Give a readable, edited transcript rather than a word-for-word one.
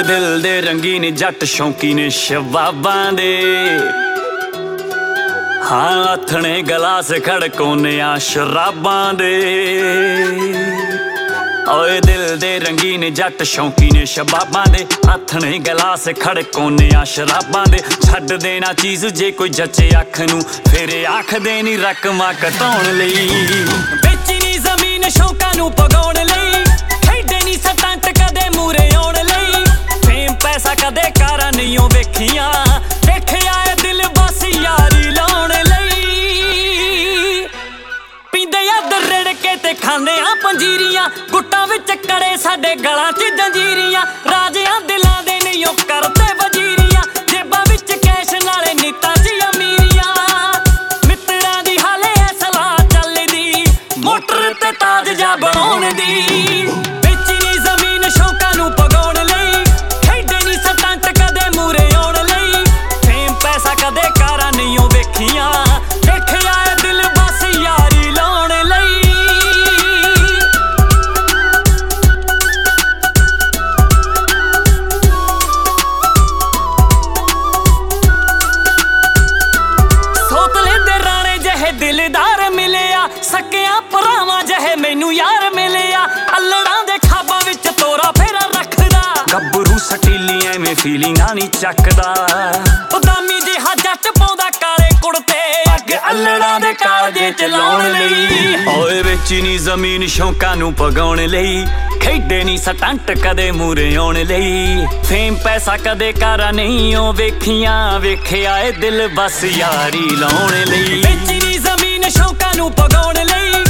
दिल दे रंगीन जट शौकी ने शबाबां दे हाँ हथने गलास खड़कोने आ शराबां दे ओए दिल दे रंगीन जट शौकी ने शबाबां दे हथने गलास खड़कोने आ शराबां दे छड्ड देना चीज़ जे कोई जचे अख नूं फिर आख देनी रकमां घटाउण लई बेची नी ज़मीन शौकां नूं पगाउण लई खेडे नी सटंट कदे मूरे आउण लई फेम पैसा कदे कारां नहीं वेखियां वेखिया ए दिल बस यारी लाउण लई पींदे आ दरड़ के ते खांदे आ पंजीरियां गुट्टां विच करे साडे गलां च जंजीरियां राजियां दिलां दे नहीं ओ करते वजीरियां जेबां विच कैश नाले नीतां च अमीरियां मित्तरां दी हाले ऐ सलाह चलदी मोटर ते ताज जा बनाउण दी बेची नी ज़मीन शौकां नूं पगाउण लई खेडे नी सटंट कदे मूरे आउण लई फेम पैसा कदे कारां नहीं ओ वेखियां वेखिया ए दिल बस यारी लाउण लई सोतले दे राणे जहे दिलदार मिलिया सकिया भरावां जहे मैनू यार मिलिया अल्लड़ां दे खाबां विच तोरा फेरा रखदा गब्बरू सटीली एवें फीलिंगां नी चकदा उदामी जिहा जट पाउंदा काले कुड़ते अग अल्लड़ां दे कालजे च लाउण लई ओए बेची नी ज़मीन शौकां नूं पगाउण लई खेडे नी सटंट कदे मूरे आउण लई फेम पैसा कदे कारां नहीं ओ वेखियां वेखिया ए दिल बस यारी लाउण लई बेची नी ज़मीन शौकां नूं पगाउण लई